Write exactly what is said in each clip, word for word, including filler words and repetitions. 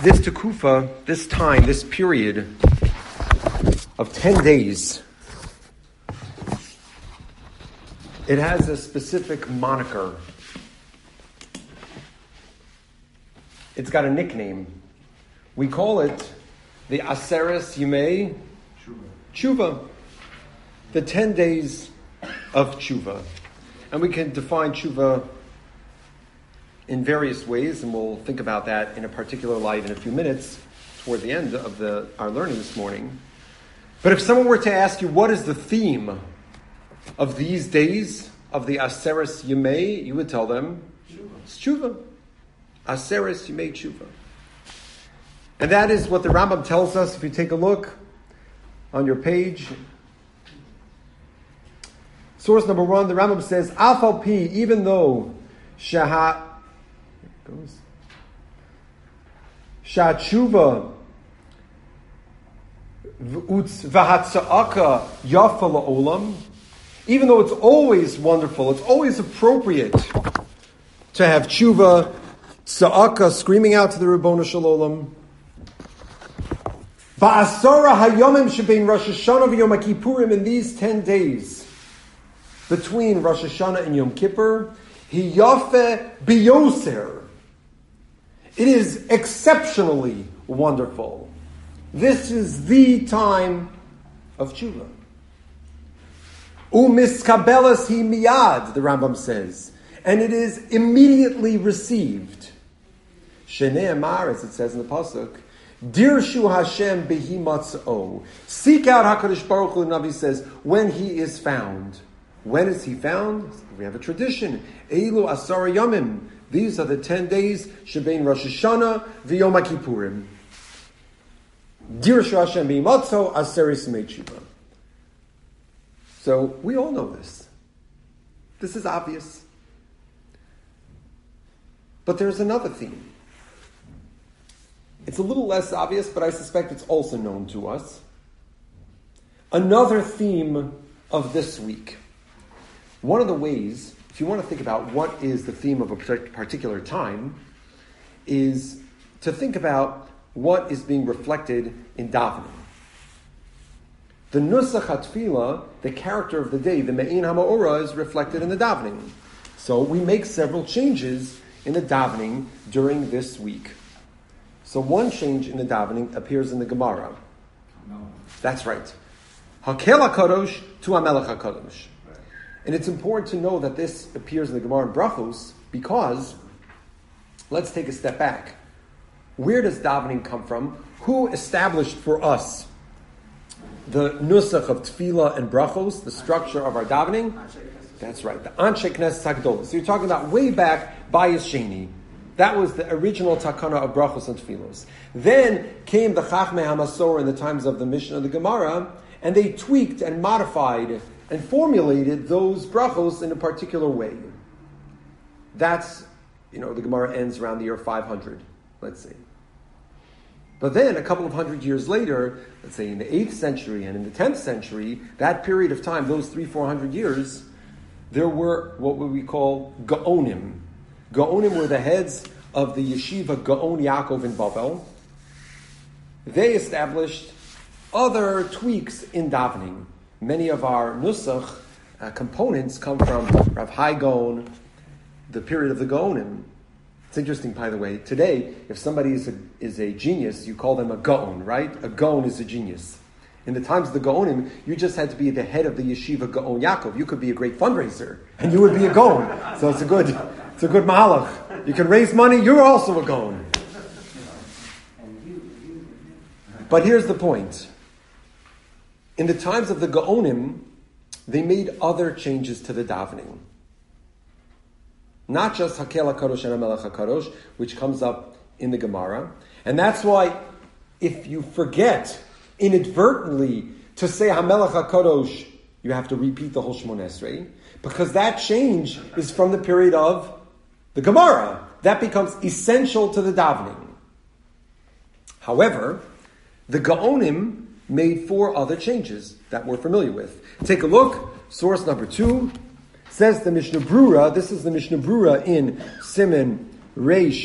this tekufa, this time, this period of ten days, it has a specific moniker. It's got a nickname. We call it the Aseres Yemei Tshuva, the ten days of Tshuva. And we can define Tshuva in various ways, and we'll think about that in a particular light in a few minutes toward the end of the our learning this morning. But if someone were to ask you, what is the theme of these days of the Aseres Yemei, you would tell them, it's Tshuva. Aseres Yemei Tshuva. And that is what the Rambam tells us. If you take a look on your page, source number one, the Rambam says, Afal Pi, even though Shaha goes Shatshuva V'Hatza'aka Yafa La'olam, even though it's always wonderful, it's always appropriate to have tshuva, tza'aka, screaming out to the Ribbono Shel Olam. Ba'asara hayomim shebein Rosh Hashanah v'Yom HaKippurim, in these ten days between Rosh Hashanah and Yom Kippur, hiyafe biyoser. It is exceptionally wonderful. This is the time of tshuva. Umiskabelas hi miyad, the Rambam says, and it is immediately received. Shnei Amar, as it says in the pasuk, Dirshu Hashem behi matzao. Seek out HaKadosh Baruch Hu, the Navi says, when he is found. When is he found? We have a tradition. Eilu asara yamim. These are the ten days, shebein Rosh Hashanah v'Yom HaKippurim. Dirshu Hashem behi matzao, aseres yemei tshuva. So we all know this. This is obvious. But there's another theme. It's a little less obvious, but I suspect it's also known to us. Another theme of this week. One of the ways, if you want to think about what is the theme of a particular time, is to think about what is being reflected in davening. The Nusach HaTfilah, the character of the day, the Me'in HaMa'orah, is reflected in the davening. So we make several changes in the davening during this week. So one change in the davening appears in the Gemara. No. That's right. Hakel HaKadosh to HaMelech HaKadosh. And it's important to know that this appears in the Gemara in Brachos because, let's take a step back. Where does davening come from? Who established for us the nusach of tefillah and brachos, the structure of our davening? That's right, the Anshe Knesset HaGdolos. So you're talking about way back, Bayis Sheni. That was the original takana of brachos and tefillos. Then came the Chachmei HaMasorah in the times of the Mishnah and the Gemara, and they tweaked and modified and formulated those brachos in a particular way. That's, you know, the Gemara ends around the year five hundred, let's say. But then, a couple of hundred years later, let's say in the eighth century and in the tenth century, that period of time, those three, four hundred years, there were what we call Gaonim. Gaonim were the heads of the yeshiva Gaon Yaakov in Bavel. They established other tweaks in davening. Many of our nusach uh, components come from Rav Hai Gaon, the period of the Gaonim. It's interesting, by the way. Today, if somebody is a, is a genius, you call them a Gaon, right? A Gaon is a genius. In the times of the Gaonim, you just had to be the head of the yeshiva Gaon Yaakov. You could be a great fundraiser, and you would be a Gaon. So it's a good, it's a good mahalach. You can raise money. You're also a Gaon. But here's the point. In the times of the Gaonim, they made other changes to the davening. Not just Hakel HaKadosh and HaMelech HaKadosh, which comes up in the Gemara. And that's why if you forget inadvertently to say HaMelech HaKadosh, you have to repeat the whole Shmoneh Esrei, because that change is from the period of the Gemara. That becomes essential to the davening. However, the Gaonim made four other changes that we're familiar with. Take a look, source number two. Says the Mishnah Brura, this is the Mishnah Brura in Siman Reish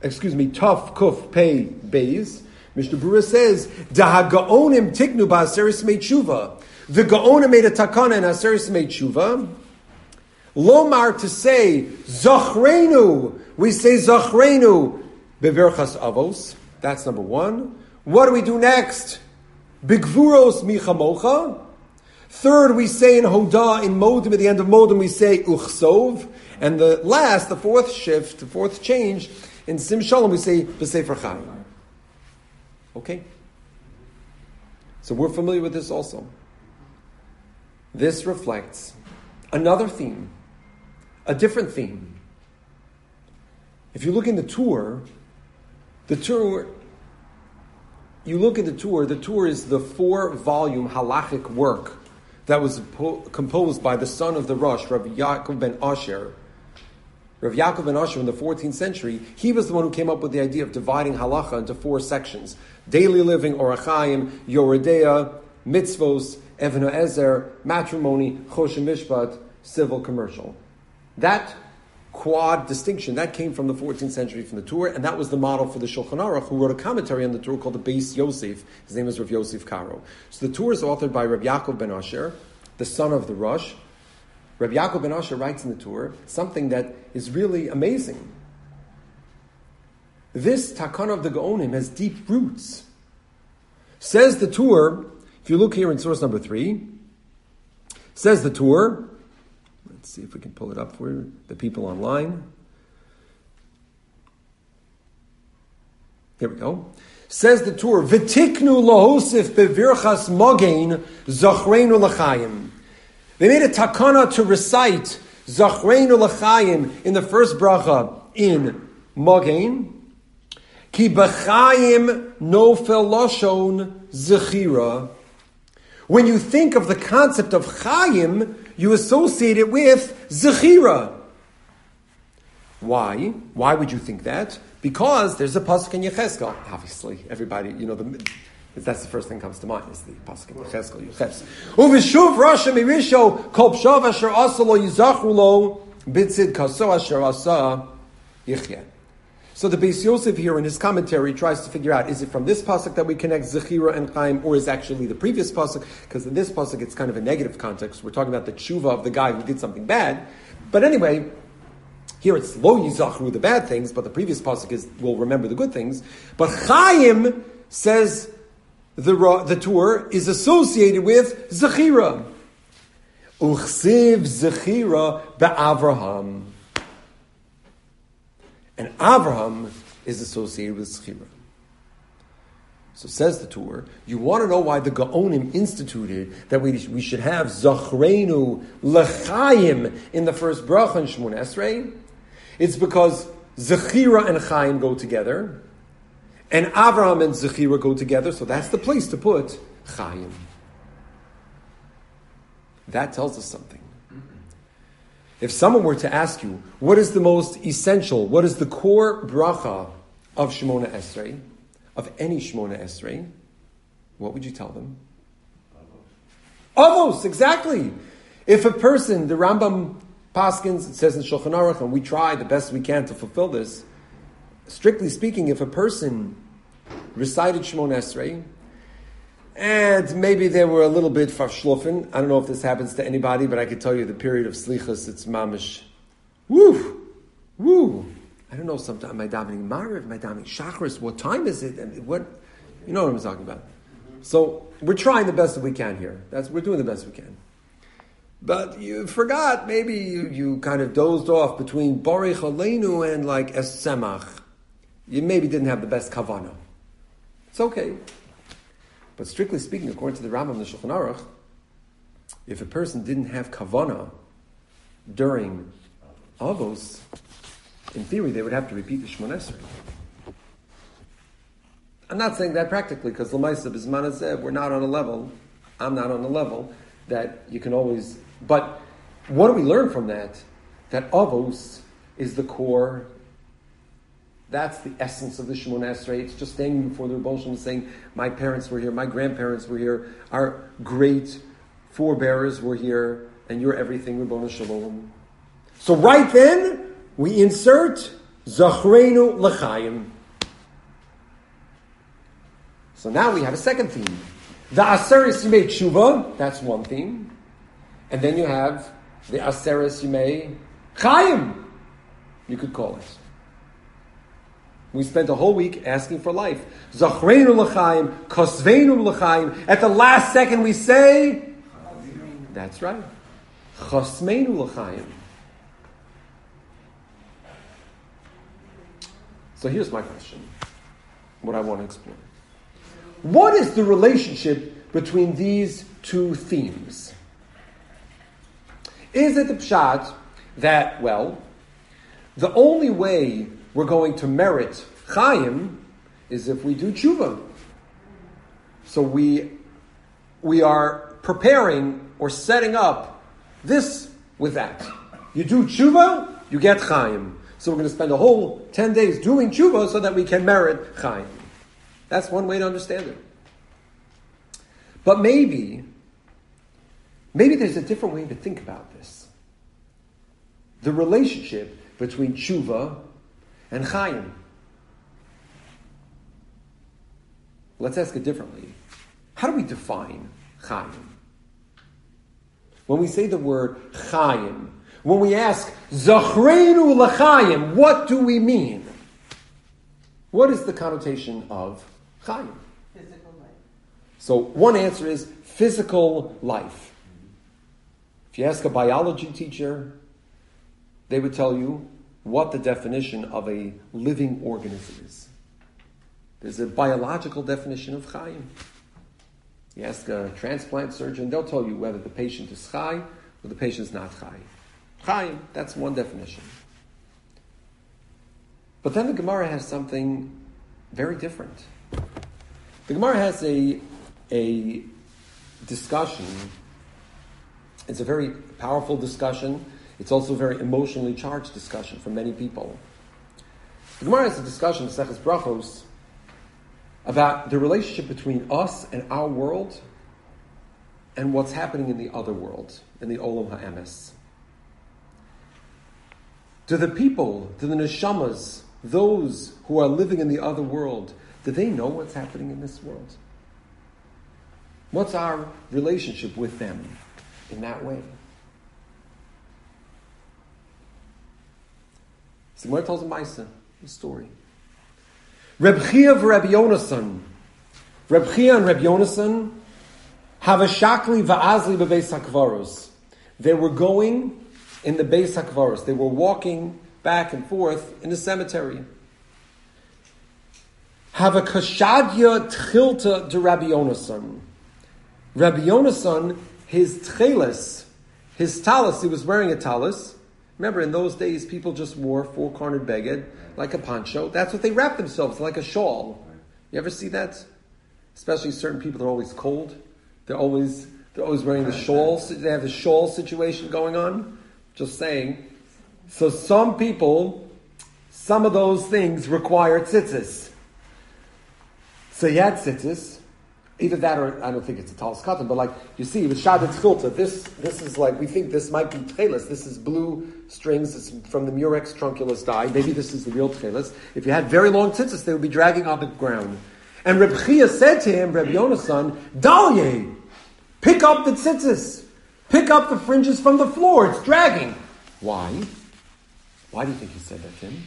excuse me, Tuf Kuf Pei Beis, Mishnah Berurah says, Da Gaonim Tiknu Ba'aseres Mei Tshuva. The Gaonim made a takana in Aseres Mei Tshuva. Lomar, to say Zachrenu, we say Zachrenu Beverchas Avos. That's number one. What do we do next? Bigvuros Michamocha. Third, we say in Hodah, in Modim, at the end of Modim, we say Uchsov. And the last, the fourth shift, the fourth change, in Sim Shalom, we say B'Sefer Chaim. Okay? So we're familiar with this also. This reflects another theme, a different theme. If you look in the tour, the tour, you look at the tour, the tour is the four-volume halachic work that was po- composed by the son of the Rosh, Rav Yaakov ben Asher. Rav Yaakov ben Asher in the fourteenth century, he was the one who came up with the idea of dividing halacha into four sections. Daily living, Orach Chaim, Yoredeya, Mitzvos, Even HaEzer, matrimony, Choshen Mishpat, civil commercial. That quad distinction, that came from the fourteenth century from the Torah, and that was the model for the Shulchan Aruch, who wrote a commentary on the Torah called the Beis Yosef. His name is Rav Yosef Karo. So the Torah is authored by Rav Yaakov ben Asher, the son of the Rosh. Rav Yaakov ben Asher writes in the Torah something that is really amazing. This Takana of the Gaonim has deep roots. Says the Torah, if you look here in source number three, says the Torah, let's see if we can pull it up for the people online. Here we go. Says the Torah, V'tiknu lohosif bevirchas mogein zachrenu l'chayim. They made a takana to recite zachrenu l'chayim in the first bracha in mogein. Ki b'chayim nofel loshon zechira. When you think of the concept of chayim, you associate it with zechira. Why? Why would you think that? Because there's a pasuk in Yechezkel. Obviously, everybody, you know, the, that's the first thing that comes to mind, is the pasuk in Yechezkel. Yechez. Uvishuv rasha mirisho kol pshav asher asa lo yizachru lo bitzid kaso asher asa yichya. So the Beis Yosef here in his commentary tries to figure out, is it from this pasuk that we connect Zechira and Chaim, or is actually the previous pasuk? Because in this pasuk it's kind of a negative context. We're talking about the tshuva of the guy who did something bad. But anyway, here it's Lo Yizachru, the bad things, but the previous pasuk is, we'll remember the good things. But Chaim, says the, the Torah, is associated with Zechira. Uchsiv Zechira be'Avraham. And Avraham is associated with Zechira. So says the Torah, you want to know why the Gaonim instituted that we, we should have Zachrenu L'chaim in the first bracha in Shmon Esrei? It's because Zechira and Chaim go together, and Avraham and Zechira go together, so that's the place to put Chaim. That tells us something. If someone were to ask you, what is the most essential, what is the core bracha of Shemona Esrei, of any Shemona Esrei, what would you tell them? Avos. Avos, exactly. If a person, the Rambam Paskins, it says in Shulchan Aruch, and we try the best we can to fulfill this, strictly speaking, if a person recited Shemona Esrei, and maybe they were a little bit fashlufen. I don't know if this happens to anybody, but I can tell you the period of slichas, it's mamish. Woo! Woo! I don't know, sometimes, am I davening Mariv? Am I davening Shachris? What time is it? And what, you know what I'm talking about. So, we're trying the best that we can here. That's, we're doing the best we can. But you forgot, maybe you, you kind of dozed off between Baruch Aleinu and like Es Semach. You maybe didn't have the best kavanah. It's okay. But strictly speaking, according to the Rambam and the Shulchan Aruch, if a person didn't have kavanah during Avos, in theory they would have to repeat the Shemona Esrei. I'm not saying that practically, because L'maisa B'zman Hazeh, we're not on a level, I'm not on a level, that you can always... But what do we learn from that? That Avos is the core. That's the essence of the Shemona Esrei. It's just standing before the Rebbe Shalom saying, my parents were here, my grandparents were here, our great forebearers were here, and you're everything, Rebbe Shalom. So right then, we insert Zachrenu l'chaim. So now we have a second theme. The Aseres Yimei Tshuva, that's one theme. And then you have the Aseres Yimei Chaim, you could call it. We spent a whole week asking for life. Zachrenu l'chaim, kosvenu l'chaim. At the last second we say, that's right. Chosmenu l'chaim. So here's my question, what I want to explore. What is the relationship between these two themes? Is it the pshat that, well, the only way we're going to merit Chaim is if we do tshuva? So we, we are preparing or setting up this with that. You do tshuva, you get Chaim. So we're going to spend a whole ten days doing tshuva so that we can merit Chaim. That's one way to understand it. But maybe, maybe there's a different way to think about this. The relationship between tshuva and Chaim. Let's ask it differently. How do we define Chaim? When we say the word Chaim, when we ask Zachrenu l'chaim, what do we mean? What is the connotation of Chaim? Physical life. So one answer is physical life. If you ask a biology teacher, they would tell you what the definition of a living organism is. There's a biological definition of Chaim. You ask a transplant surgeon, they'll tell you whether the patient is Chai or the patient is not Chai. Chaim, that's one definition. But then the Gemara has something very different. The Gemara has a, a discussion. It's a very powerful discussion. It's also a very emotionally charged discussion for many people. The Gemara has a discussion, Seches Brachos, about the relationship between us and our world and what's happening in the other world, in the Olam HaEmes. Do the people, do the neshamas, those who are living in the other world, do they know what's happening in this world? What's our relationship with them in that way? So Gemara tells a Maisa, a story. Reb Chia and Reb Yonasan. Reb Chia and Reb Yonasan have a shakli va'azli bebeis hakvaros. They were going in the Beis HaKvaros. They were walking back and forth in the cemetery. Have a kashadya tchilta de Rabbi Yonasan. Rabbi Yonasan, his tcheles, his talis, he was wearing a talis. Remember, in those days, people just wore four-cornered beged, like a poncho. That's what they wrapped themselves, like a shawl. You ever see that? Especially certain people, they're always cold. They're always, they're always wearing the shawl. They have the shawl situation going on. Just saying. So some people, some of those things require tzitzis. So he had tzitzis. Either that or, I don't think it's a talis katan, but like, you see, with shadet chilta, this, this is like, we think this might be tchelis. This is blue strings. It's from the murex trunculus dye. Maybe this is the real tchelis. If you had very long tzitzis, they would be dragging on the ground. And Reb Chia said to him, Reb Yonasan, Dalye, pick up the tzitzis. Pick up the fringes from the floor. It's dragging. Why? Why do you think he said that to him?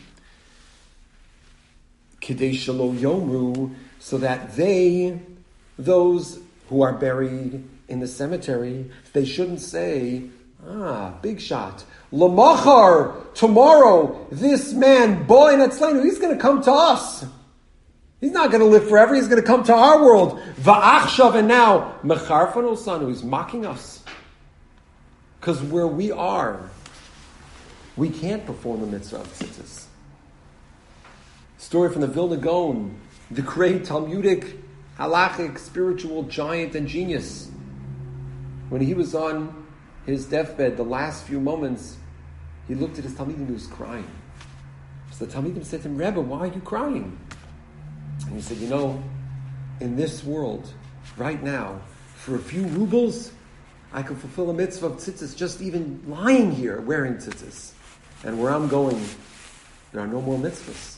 Kidei shelo yomru, so that they, those who are buried in the cemetery, they shouldn't say, ah, big shot. Lamachar, tomorrow, this man, boy Netzlenu, he's going to come to us. He's not going to live forever. He's going to come to our world. Va'achshav, and now, mecharfan osanu, he's mocking us. Because where we are, we can't perform the mitzvah of tzitzis. Story from the Vilna Gaon, the great Talmudic, halachic, spiritual giant and genius. When he was on his deathbed, the last few moments, he looked at his Talmidim and he was crying. So the Talmidim said to him, Rebbe, why are you crying? And he said, you know, in this world, right now, for a few rubles, I can fulfill a mitzvah of tzitzis just even lying here wearing tzitzis. And where I'm going, There are no more mitzvahs.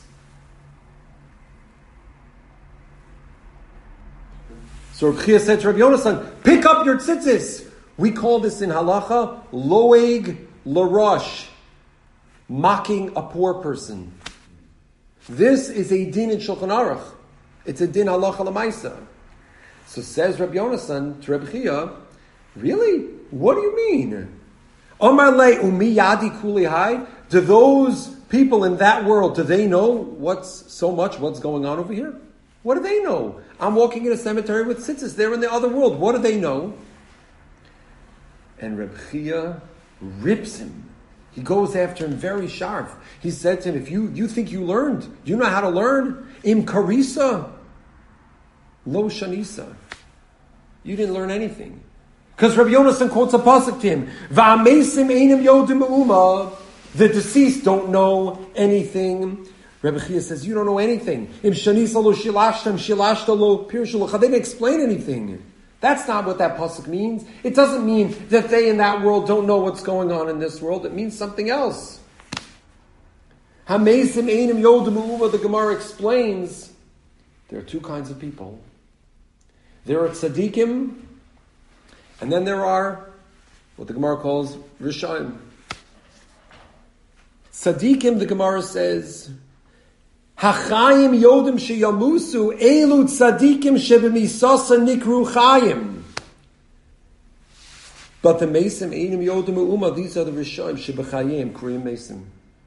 So Reb Chia said to Rabbi Yonasan, pick up your tzitzis. We call this in halacha, loeg larosh, mocking a poor person. This is a din in Shulchan Aruch. It's a din halacha l'maisa. So says Rabbi Yonasan to Reb Chia, really? What do you mean? Omar le umi yadi kuli hai. Do those people in that world, do they know what's so much, what's going on over here? What do they know? I'm walking in a cemetery with tzitzis. They're in the other world. What do they know? And Reb Chia rips him. He goes after him very sharp. He said to him, if you, you think you learned, do you know how to learn? Im karisa, lo shanisa. You didn't learn anything. Because Rabbi Yonasan quotes a pasuk to him, Va'amesim einim yodim me'uma. The deceased don't know anything. Rabbi Chia says, you don't know anything. Im shanisa lo shilashtam, shilashta lo pirshu. They didn't explain anything. That's not what that pasuk means. It doesn't mean that they in that world don't know what's going on in this world. It means something else. Hamesim einim yodim me'uma. The Gemara explains there are two kinds of people. There are tzaddikim, and then there are what the Gemara calls Rishayim. Tzaddikim, the Gemara says, Hachayim yodim sheyamusu elu tzaddikim shebemisasa nikru chayim. But the mesim einim yodim u'uma, these are the Rishayim shebechayim kriyim mesim.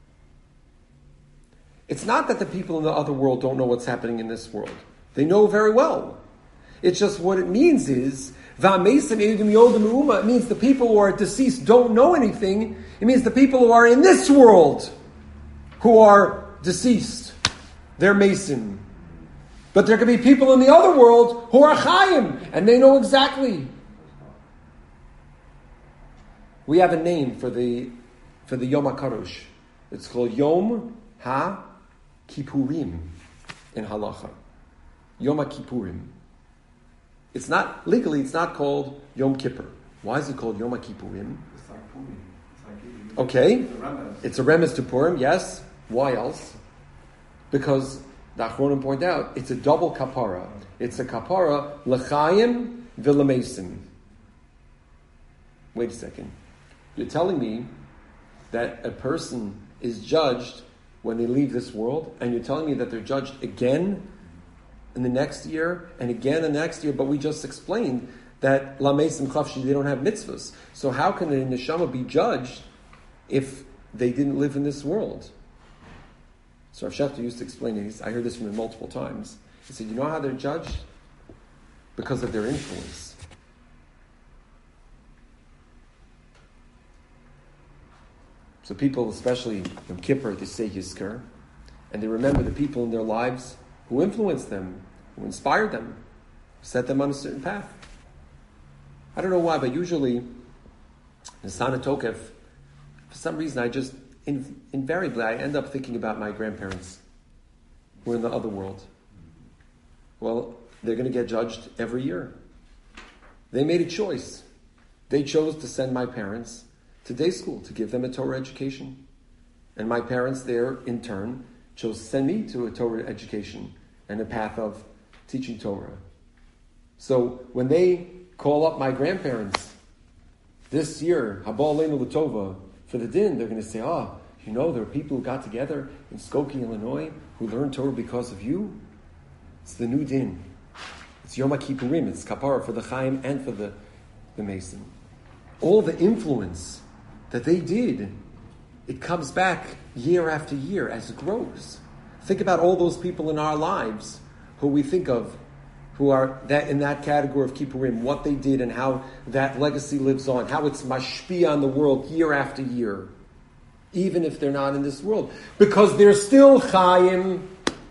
It's not that the people in the other world don't know what's happening in this world. They know very well. It's just what it means is, it means the people who are deceased don't know anything. It means the people who are in this world who are deceased. They're Mason. But there could be people in the other world who are Chaim, and they know exactly. We have a name for the for the Yom HaKadosh. It's called Yom HaKippurim in Halacha. Yom HaKippurim. It's not, legally, it's not called Yom Kippur. Why is it called Yom HaKippurim? It's like Purim. It's like okay. It's a remez. It's a remez to Purim, yes. Why else? Because, the Achronim point out, it's a double kapara. It's a kapara, l'chaim v'lemesim. Wait a second. You're telling me that a person is judged when they leave this world, and you're telling me that they're judged again in the next year, and again the next year, but we just explained that Lamesim Chavshi, they don't have mitzvahs. So how can a neshama be judged if they didn't live in this world? So Rav Shechter used to explain it. I heard this from him multiple times. He said, you know how they're judged? Because of their influence. So people, especially Yom Kippur, they say Yizkar, and they remember the people in their lives who influenced them, who inspired them, who set them on a certain path. I don't know why, but usually in Sana Tokef, for some reason I just, in, invariably, I end up thinking about my grandparents who are in the other world. Well, they're going to get judged every year. They made a choice. They chose to send my parents to day school, to give them a Torah education. And my parents there, in turn, chose to send me to a Torah education and a path of teaching Torah. So when they call up my grandparents this year, Haba Aleinu L'Tova, for the din, they're going to say, oh, you know, there are people who got together in Skokie, Illinois, who learned Torah because of you. It's the new din. It's Yom HaKippurim. It's kapara for the Chaim and for the, the Mason. All the influence that they did, it comes back year after year as it grows. Think about all those people in our lives who we think of, who are that in that category of Kippurim, what they did and how that legacy lives on, how it's mashpia on the world year after year, even if they're not in this world, because they're still Chaim.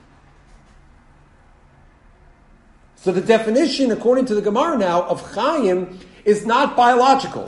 So the definition, according to the Gemara now, of Chaim is not biological.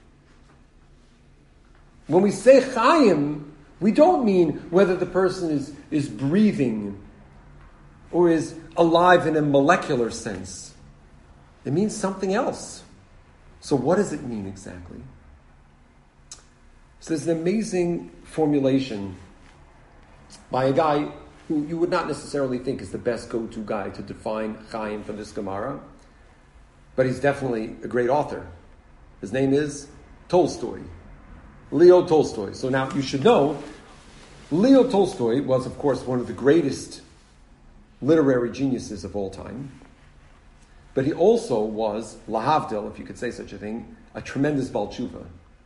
When we say Chaim, we don't mean whether the person is, is breathing or is alive in a molecular sense. It means something else. So what does it mean exactly? So there's an amazing formulation by a guy who you would not necessarily think is the best go-to guy to define Chaim from this Gemara, but he's definitely a great author. His name is Tolstoy, Leo Tolstoy. So now you should know, Leo Tolstoy was, of course, one of the greatest literary geniuses of all time, but he also was, lahavdil, if you could say such a thing, a tremendous Baal Tshuva.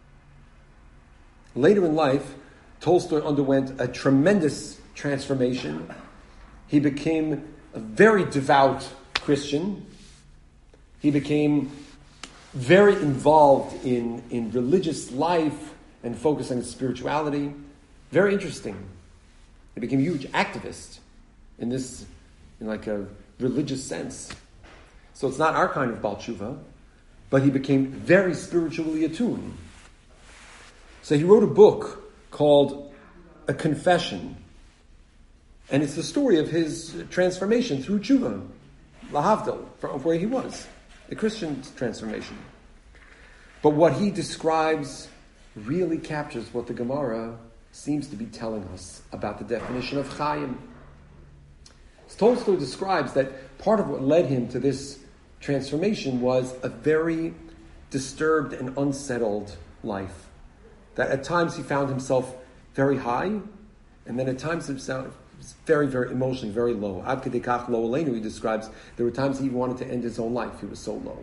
Later in life, Tolstoy underwent a tremendous transformation. He became a very devout Christian. He became very involved in, in religious life and focusing on spirituality. Very interesting. He became a huge activist in this, in like a religious sense. So it's not our kind of Baal Tshuva, but he became very spiritually attuned. So he wrote a book called A Confession. And it's the story of his transformation through tshuva, lahavdil, from where he was, the Christian transformation. But what he describes really captures what the Gemara seems to be telling us about the definition of Chaim. Tolstoy describes that part of what led him to this transformation was a very disturbed and unsettled life. That at times he found himself very high, and then at times himself very, very emotionally, very low. Ad kedei kach lo aleinu, he describes, there were times he wanted to end his own life. He was so low.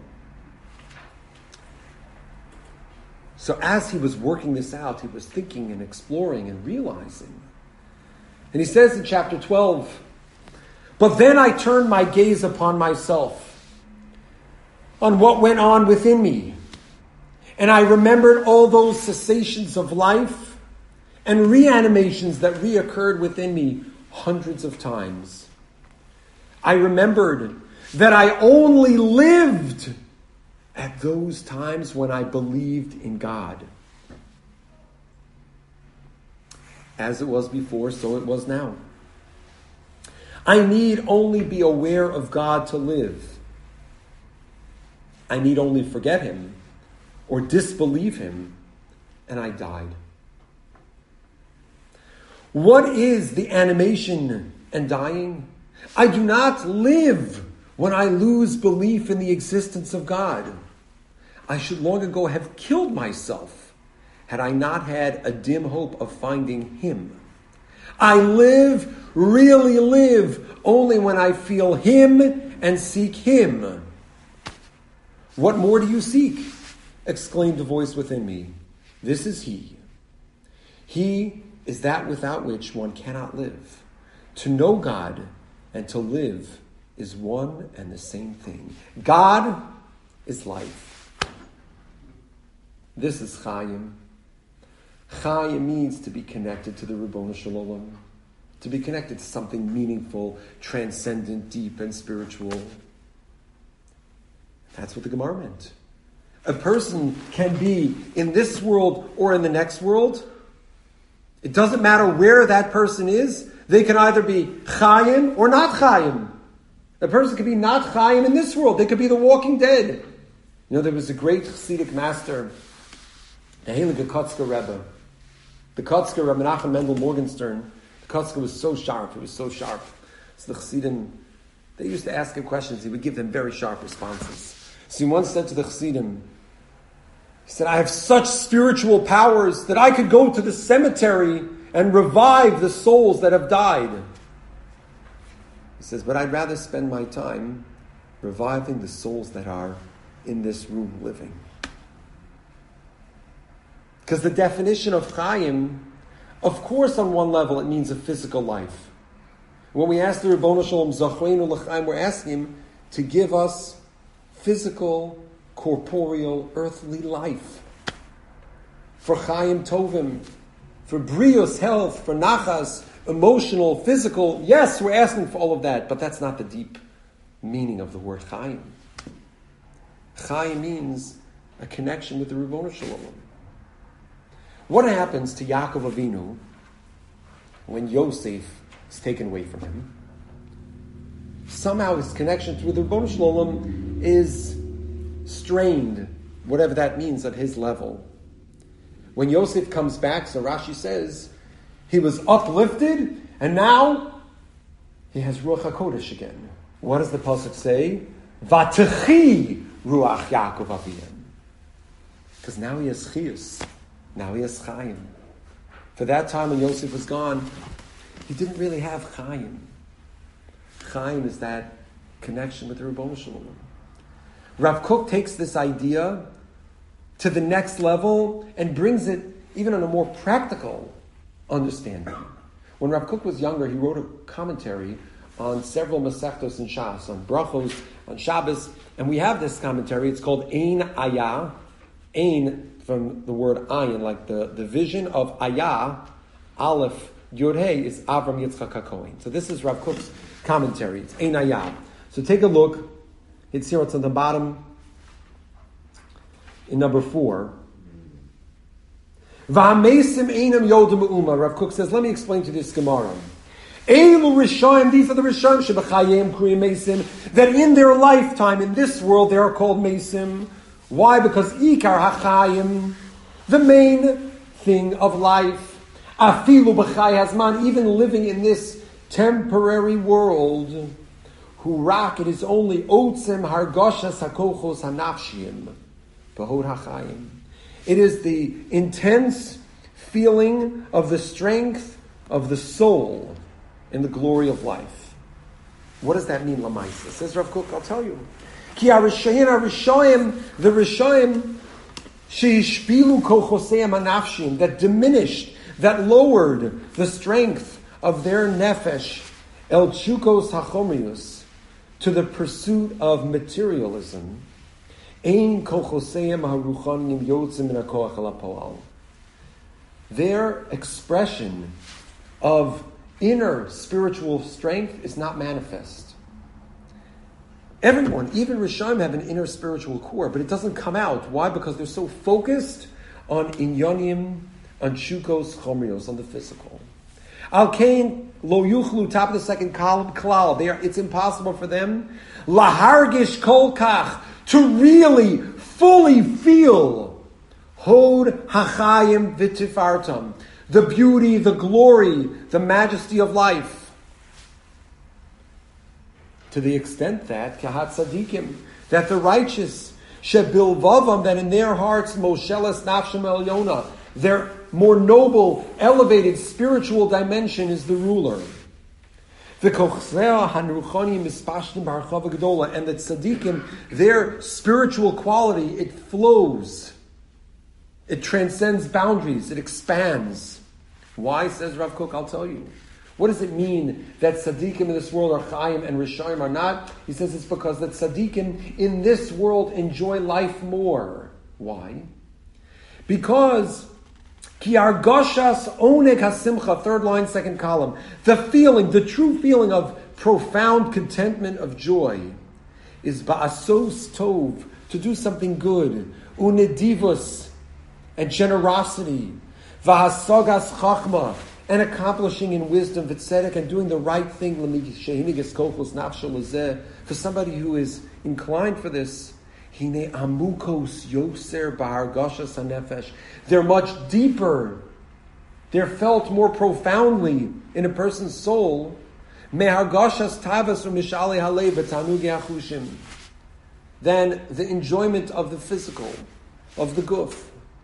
So as he was working this out, he was thinking and exploring and realizing. And he says in chapter twelve, "But then I turned my gaze upon myself, on what went on within me, and I remembered all those cessations of life and reanimations that reoccurred within me hundreds of times. I remembered that I only lived at those times when I believed in God. As it was before, so it was now. I need only be aware of God to live. I need only forget him or disbelieve him, and I died. What is the animation and dying? I do not live when I lose belief in the existence of God. I should long ago have killed myself had I not had a dim hope of finding him. I live, really live, only when I feel him and seek him. What more do you seek? Exclaimed a voice within me. This is he. He is that without which one cannot live. To know God and to live is one and the same thing. God is life. This is Chaim. Chaim means to be connected to the Ribbono Shel Olam, to be connected to something meaningful, transcendent, deep, and spiritual. That's what the Gemara meant. A person can be in this world or in the next world. It doesn't matter where that person is. They can either be Chaim or not Chaim. A person could be not Chaim in this world. They could be the walking dead. You know, there was a great Chassidic master, the Heilige Kotzker Rebbe. The Kotzker, Rebbe Menachem Mendel Morgenstern, the Kotzker was so sharp. He was so sharp. So the Chassidim, they used to ask him questions. He would give them very sharp responses. So he once said to the Chassidim, he said, I have such spiritual powers that I could go to the cemetery and revive the souls that have died. He says, but I'd rather spend my time reviving the souls that are in this room living. Because the definition of Chaim, of course on one level it means a physical life. When we ask the Ribbono Shel Olam, Zachreinu l'chaim, we're asking him to give us physical, corporeal, earthly life. For Chaim Tovim, for Brios, health, for Nachas, emotional, physical. Yes, we're asking for all of that, but that's not the deep meaning of the word Chaim. Chaim means a connection with the Ribbono Shel Olam. What happens to Yaakov Avinu when Yosef is taken away from him? Somehow his connection to the Ribbono Shel Olam is strained, whatever that means at his level. When Yosef comes back, so Rashi says, he was uplifted And now, he has Ruach HaKodesh again. What does the pasuk say? V'techi Ruach Yaakov Aviyam. Because now he has Chiyus. Now he has Chaim. For that time when Yosef was gone, he didn't really have Chaim. Chaim is that connection with the Rebbeinu Shalom. Rav Kook takes this idea to the next level and brings it even on a more practical understanding. When Rav Kook was younger, he wrote a commentary on several Masechtos and Shas, on Brachos, on Shabbos, and we have this commentary. It's called Ein Ayah. Ein, from the word Ayin, like the, the vision of Ayah, Aleph, Yud Hey, is Avram Yitzchak HaKohen. So this is Rav Kook's commentary. It's Ein Ayah. So take a look. It's here, it's on the bottom in number four. V'hamesim einam yodem u'uma. Rav Kook says, let me explain to this Gemara. Eilu Rishonim, these are the Rishonim, shebachayim kriyim mesim, that in their lifetime, in this world, they are called mesim. Why? Because ikar hachayim, the main thing of life, afilu b'chay hazman, even living in this temporary world, who rak, it is only otzem hargoshas hakochos hanafshiyim, behod hachayim. It is the intense feeling of the strength of the soul in the glory of life. What does that mean, Lamaisa? Says Rav Kook, I'll tell you. Ki harishoyim, harishoyim, the rishoyim, sheishpilu kochoseim hanafshiyim, that diminished, that lowered the strength of their nefesh, el chukos hachomrius, to the pursuit of materialism. Ein kochoseim haruchanim yotzim min hakoach el hapoal. Their expression of inner spiritual strength is not manifest. Everyone, even Rishonim, have an inner spiritual core, but it doesn't come out. Why? Because they're so focused on inyonim, on shukos chomrios, on the physical. Al kain lo yuchlu, top of the second column, klal. They are, it's impossible for them lahargish kol kach, to really, fully feel hod hachayim v'tifartam, the beauty, the glory, the majesty of life. To the extent that, kahat tzadikim, that the righteous, shebilvavam, that in their hearts, moshelas nafshem elyona, their more noble, elevated spiritual dimension is the ruler. And the tzaddikim, their spiritual quality, it flows. It transcends boundaries. It expands. Why, says Rav Kook? I'll tell you. What does it mean that tzaddikim in this world are chayim and rishonim are not? He says it's because the tzaddikim in this world enjoy life more. Why? Because Ki argoshas oneg hasimcha, third line, second column. The feeling, the true feeling of profound contentment of joy is ba'asos tov, to do something good, unedivus, and generosity, v'hasagas chachma, and accomplishing in wisdom, v'tzedek, and doing the right thing, for somebody who is inclined for this. Hine amukos yoser b'hargashas hanefesh. They're much deeper. They're felt more profoundly in a person's soul. Mehargashas tavas u'mishali halev v'tanugi achushim. Than the enjoyment of the physical, of the guf.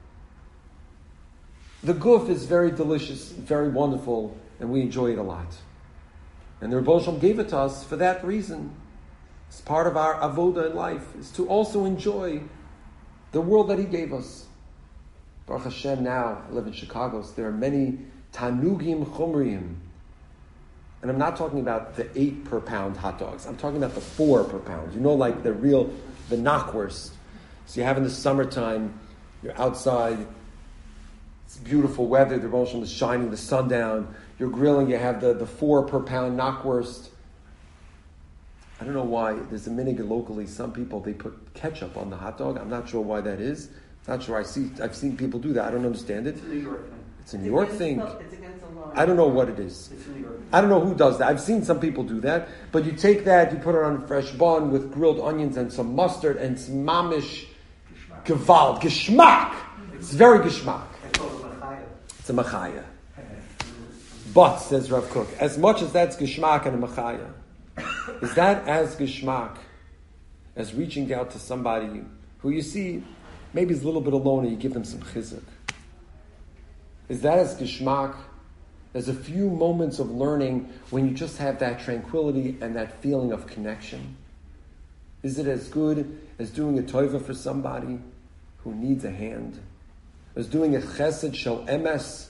The guf is very delicious, very wonderful, and we enjoy it a lot. And the Rebbe Shalom gave it to us for that reason. It's part of our avoda in life, is to also enjoy the world that He gave us. Baruch Hashem, now I live in Chicago, so there are many tanugim chumriyim. And I'm not talking about the eight per pound hot dogs. I'm talking about the four per pound. You know, like the real, the knockwurst. So you have in the summertime, you're outside, it's beautiful weather, the Rosh Hashanah is shining, the sun down, you're grilling, you have the, the four per pound knockwurst. I don't know why, there's a minhag locally, some people, they put ketchup on the hot dog. I'm not sure why that is. Not sure, I see, I've seen people do that. I don't understand it. It's a New York thing. It's a New York thing. It's against the law. I don't know what it is. It's a New York thing. I don't know who does that. I've seen some people do that. But you take that, you put it on a fresh bun with grilled onions and some mustard and some mamish gewalt, geschmack. It's very geschmack. I call it machaya. It's a machaya. But, says Rav Kook, as much as that's Geshmak and a Machaya, is that as Geshmak as reaching out to somebody who you see maybe is a little bit alone and you give them some chizuk? Is that as Geshmak as a few moments of learning when you just have that tranquility and that feeling of connection? Is it as good as doing a toiva for somebody who needs a hand? As doing a chesed shel emes?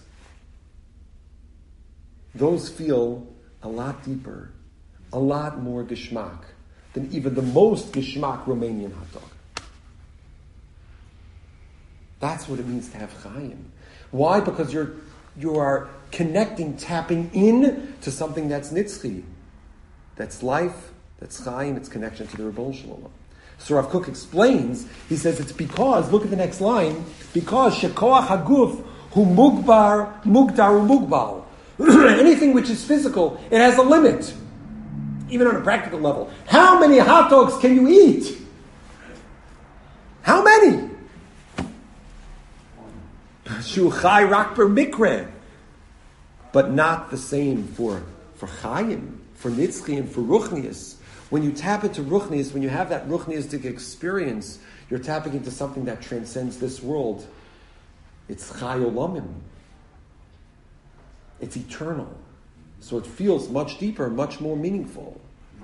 Those feel a lot deeper, a lot more geshmak than even the most geshmak Romanian hot dog. That's what it means to have chayim. Why? Because you're you are connecting, tapping in to something that's nitzchi, that's life, that's chayim, it's connection to the Rebbeinu Shalom. So Rav Kook explains, he says it's because, look at the next line, because shekoach haguf hu mugbar, mugdar hu mugbal. Anything which is physical, it has a limit, even on a practical level. How many hot dogs can you eat? How many? Shuchai rak per mikre. But not the same for, for chayim, for nitzchi, and for ruchnius. When you tap into ruchnius, when you have that ruchniistic experience, you're tapping into something that transcends this world. It's chai olamim. It's eternal. So it feels much deeper, much more meaningful.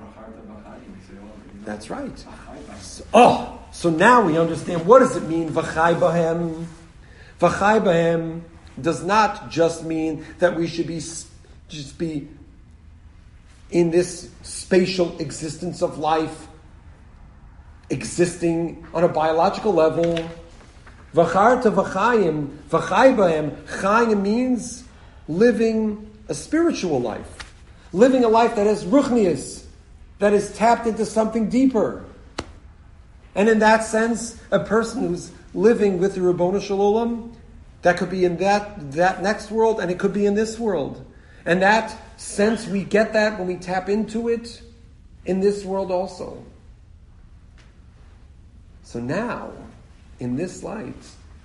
That's right. So, oh, so now we understand, what does it mean, v'chai bahem? V'chai bahem does not just mean that we should be just be in this spatial existence of life, existing on a biological level. V'charta v'chayim, v'chai bahem, chayim means living a spiritual life, living a life that has ruchnius, that is tapped into something deeper. And in that sense, a person who's living with the Ribono Shel Olam, that could be in that, that next world, and it could be in this world. And that sense, we get that when we tap into it in this world also. So now, in this light,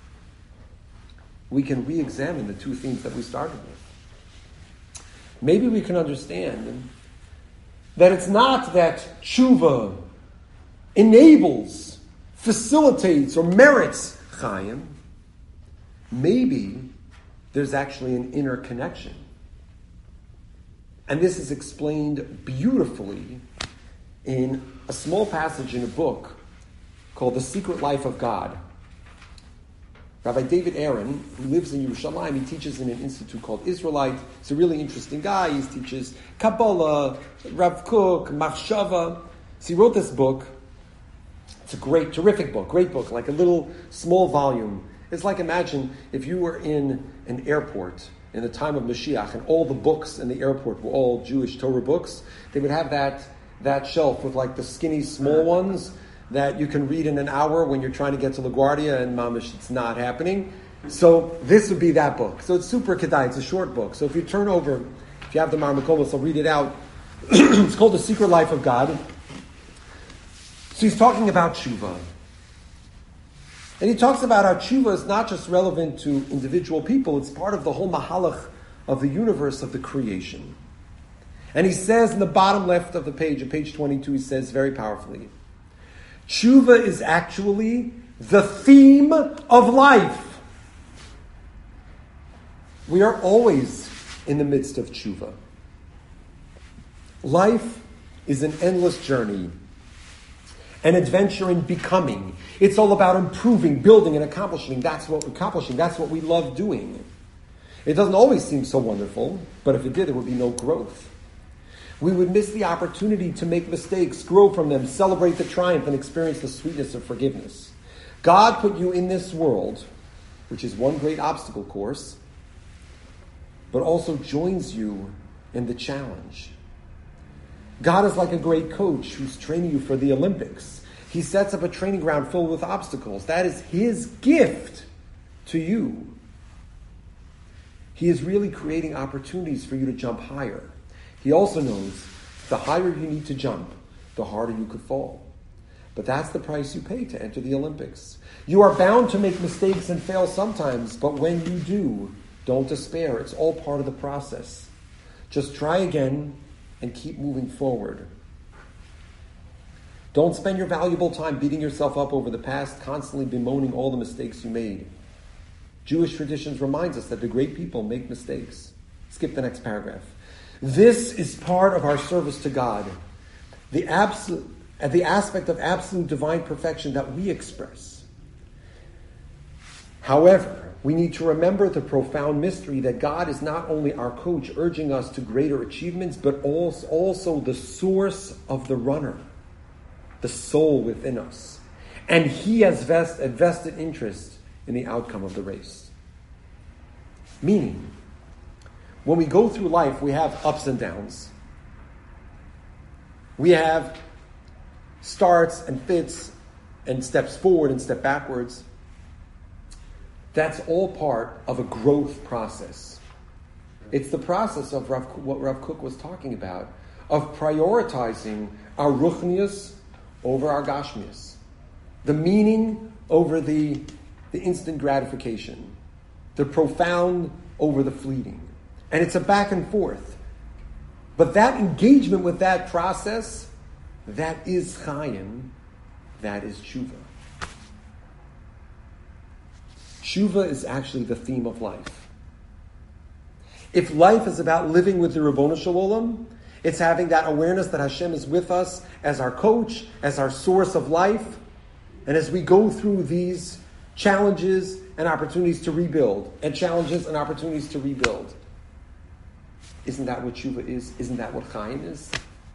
we can re-examine the two themes that we started with. Maybe we can understand that it's not that tshuva enables, facilitates, or merits chayim. Maybe there's actually an inner connection. And this is explained beautifully in a small passage in a book called The Secret Life of God. Rabbi David Aaron, who lives in Yerushalayim, he teaches in an institute called Israelite. He's a really interesting guy. He teaches Kabbalah, Rav Kook, Machshava. So he wrote this book. It's a great, terrific book, great book, like a little small volume. It's like, imagine if you were in an airport in the time of Mashiach and all the books in the airport were all Jewish Torah books. They would have that, that shelf with like the skinny small ones that you can read in an hour when you're trying to get to LaGuardia and mamish, it's not happening. So this would be that book. So it's super kedai, it's a short book. So if you turn over, if you have the Marmakolos, I'll read it out. It's called The Secret Life of God. So he's talking about tshuva. And he talks about how tshuva is not just relevant to individual people, it's part of the whole mahalach of the universe, of the creation. And he says in the bottom left of the page, on page twenty-two, he says very powerfully, tshuva is actually the theme of life. We are always in the midst of tshuva. Life is an endless journey, an adventure in becoming. It's all about improving, building, and accomplishing. That's what we're accomplishing. That's what we love doing. It doesn't always seem so wonderful, but if it did, there would be no growth. We would miss the opportunity to make mistakes, grow from them, celebrate the triumph, and experience the sweetness of forgiveness. God put you in this world, which is one great obstacle course, but also joins you in the challenge. God is like a great coach who's training you for the Olympics. He sets up a training ground filled with obstacles. That is his gift to you. He is really creating opportunities for you to jump higher. He also knows the higher you need to jump, the harder you could fall. But that's the price you pay to enter the Olympics. You are bound to make mistakes and fail sometimes, but when you do, don't despair. It's all part of the process. Just try again and keep moving forward. Don't spend your valuable time beating yourself up over the past, constantly bemoaning all the mistakes you made. Jewish traditions reminds us that the great people make mistakes. Skip the next paragraph. This is part of our service to God. The absolute, the aspect of absolute divine perfection that we express. However, we need to remember the profound mystery that God is not only our coach urging us to greater achievements, but also, also the source of the runner, the soul within us. And He has vest, a vested interest in the outcome of the race. Meaning, when we go through life, we have ups and downs. We have starts and fits and steps forward and step backwards. That's all part of a growth process. It's the process of Rav, what Rav Kook was talking about, of prioritizing our ruchnius over our gashmius, the meaning over the, the instant gratification, the profound over the fleeting. And it's a back and forth. But that engagement with that process, that is Chaim, that is Tshuva. Tshuva is actually the theme of life. If life is about living with the Ribono Shel Olam, it's having that awareness that Hashem is with us as our coach, as our source of life, and as we go through these challenges and opportunities to rebuild, and challenges and opportunities to rebuild. Isn't that what Tshuva is? Isn't that what Chaim is?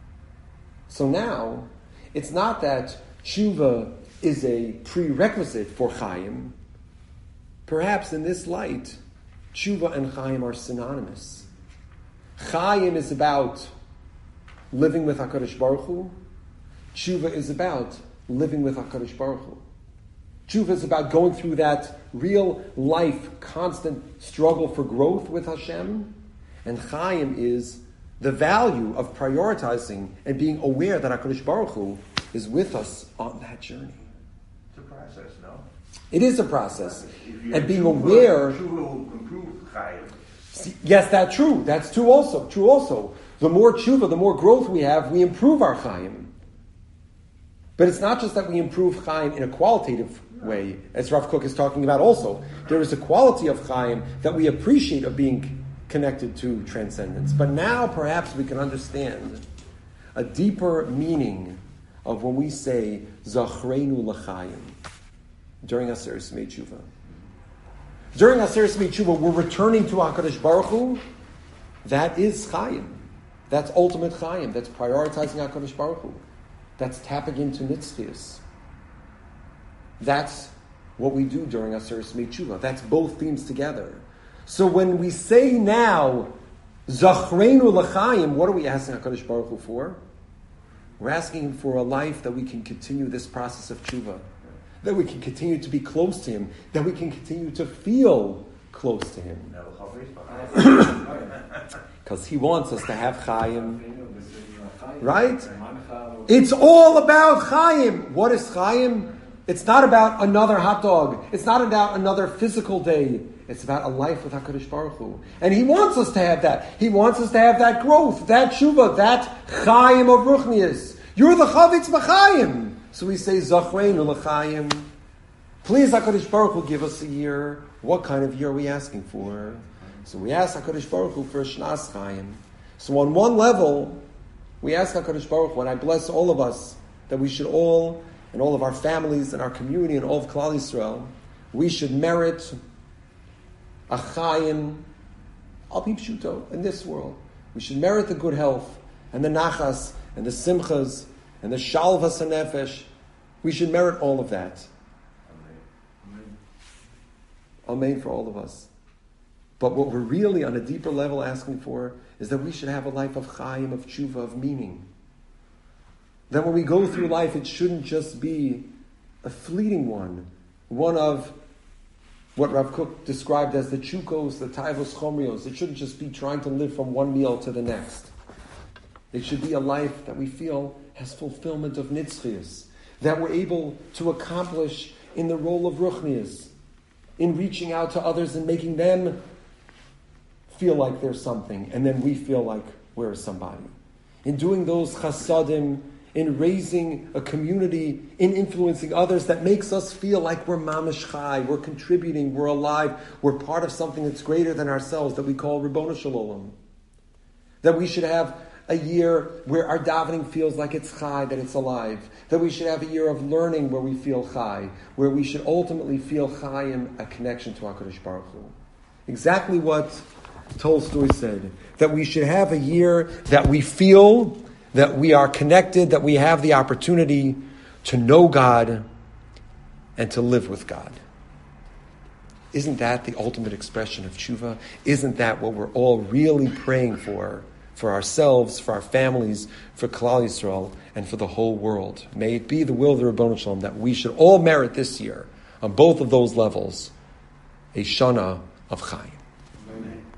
So now, it's not that Tshuva is a prerequisite for Chaim. Perhaps in this light, Tshuva and Chaim are synonymous. Chaim is about living with HaKadosh Baruch Hu. Tshuva is about living with HaKadosh Baruch Hu. Tshuva is about going through that real life, constant struggle for growth with Hashem. And Chaim is the value of prioritizing and being aware that HaKadosh Baruch Hu is with us on that journey. It's a process, no? It is a process. And being aware... Tshuva will improve Chaim. See, yes, that's true. That's true also. True also. The more tshuva, the more growth we have, we improve our Chaim. But it's not just that we improve Chaim in a qualitative way, as Rav Kook is talking about also. There is a quality of Chaim that we appreciate of being connected to transcendence. But now perhaps we can understand a deeper meaning of when we say Zachreinu L'chaim during Aseret Yemei Tshuva. During Aseret Yemei Tshuva, we're returning to HaKadosh Baruch Hu. That is Chaim. That's ultimate Chaim. That's prioritizing HaKadosh Baruch Hu. That's tapping into Nitzchias. That's what we do during Aseret Yemei Tshuva. That's both themes together. So when we say now, Zachreinu L'chaim, what are we asking HaKadosh Baruch Hu for? We're asking Him for a life that we can continue this process of Tshuva, that we can continue to be close to Him, that we can continue to feel close to Him. Because He wants us to have Chaim. Right? It's all about Chaim. What is Chaim? It's not about another hot dog. It's not about another physical day. It's about a life with HaKadosh Baruch Hu. And He wants us to have that. He wants us to have that growth, that tshuva, that Chaim of Ruchnius. You're the Chavitz B'Chaim. So we say, Zachreinu L'chaim. Please, HaKadosh Baruch Hu, give us a year. What kind of year are we asking for? So we ask HaKadosh Baruch Hu for a Shnas Chaim. So on one level, we ask HaKadosh Baruch Hu, and I bless all of us, that we should all, and all of our families and our community and all of Klal Yisrael, we should merit a Chaim al pi pshuto in this world. We should merit the good health and the nachas and the simchas and the shalvas hanefesh. We should merit all of that. Amen. Amen for all of us. But what we're really on a deeper level asking for is that we should have a life of Chaim, of tshuva, of meaning. That when we go through life, it shouldn't just be a fleeting one, one of what Rav Kook described as the chukos, the taivos chomrios. It shouldn't just be trying to live from one meal to the next. It should be a life that we feel has fulfillment of nitzchias, that we're able to accomplish in the role of ruchnias, in reaching out to others and making them feel like they're something, and then we feel like we're somebody. In doing those chasadim, in raising a community, in influencing others that makes us feel like we're mamish chai, we're contributing, we're alive, we're part of something that's greater than ourselves that we call Ribono Shel Olam. That we should have a year where our davening feels like it's chai, that it's alive. That we should have a year of learning where we feel chai, where we should ultimately feel chai in a connection to HaKadosh Baruch Hu. Exactly what Tolstoy said, that we should have a year that we feel that we are connected, that we have the opportunity to know God and to live with God. Isn't that the ultimate expression of tshuva? Isn't that what we're all really praying for, for ourselves, for our families, for Klal Yisrael, and for the whole world? May it be the will of the Ribono Shel Olam that we should all merit this year, on both of those levels, a shana of chai.